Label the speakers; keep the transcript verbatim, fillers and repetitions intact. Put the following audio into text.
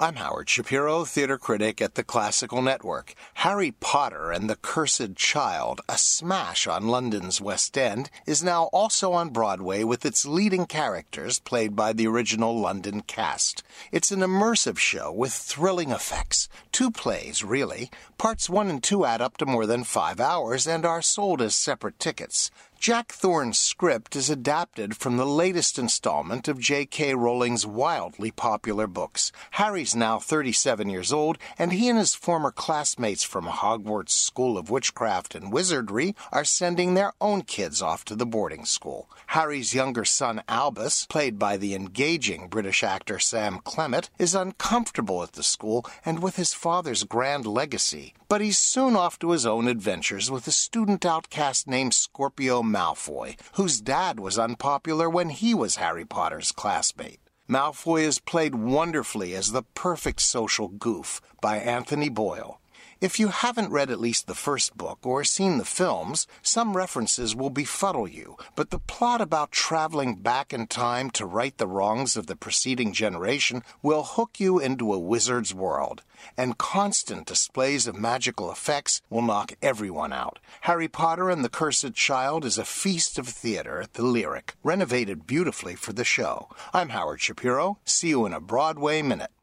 Speaker 1: I'm Howard Shapiro, theater critic at the Classical Network. Harry Potter and the Cursed Child, a smash on London's West End, is now also on Broadway with its leading characters played by the original London cast. It's an immersive show with thrilling effects. Two plays, really. Parts one and two add up to more than five hours and are sold as separate tickets. Jack Thorne's script is adapted from the latest installment of J K. Rowling's wildly popular books. Harry's now thirty-seven years old, and he and his former classmates from Hogwarts School of Witchcraft and Wizardry are sending their own kids off to the boarding school. Harry's younger son, Albus, played by the engaging British actor Sam Clement, is uncomfortable at the school and with his father's grand legacy. But he's soon off to his own adventures with a student outcast named Scorpio Malfoy, whose dad was unpopular when he was Harry Potter's classmate. Malfoy is played wonderfully as the perfect social goof by Anthony Boyle. If you haven't read at least the first book or seen the films, some references will befuddle you, but the plot about traveling back in time to right the wrongs of the preceding generation will hook you into a wizard's world, and constant displays of magical effects will knock everyone out. Harry Potter and the Cursed Child is a feast of theater at the Lyric, renovated beautifully for the show. I'm Howard Shapiro. See you in a Broadway Minute.